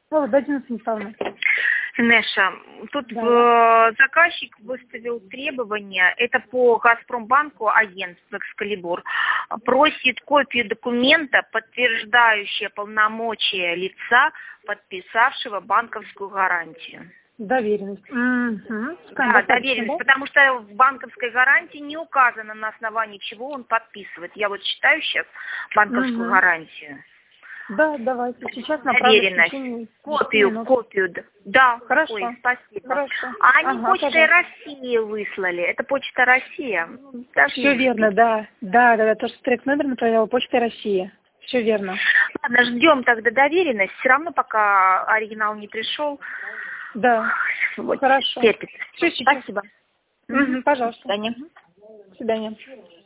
Дайте Станиславовна. Неша, тут Да. заказчик выставил требования, это по Газпромбанку, агентство «Экскалибур», просит копию документа, подтверждающего полномочия лица, подписавшего банковскую гарантию. Доверенность. Да, доверенность, потому что в банковской гарантии не указано, на основании чего он подписывает. Я вот читаю сейчас банковскую гарантию. Да, давайте. Сейчас направлю. Доверенность. Копию. Да. Хорошо. Ой, спасибо. Хорошо. А они почтой России выслали. Это Почта Россия. Все верно, да. Да. То, что трек номер направляла Почта России. Все верно. Ладно, ждем тогда доверенность. Все равно пока оригинал не пришел. Да. Вот. Хорошо. Терпит. Спасибо. Спасибо. Пожалуйста. До свидания. До свидания.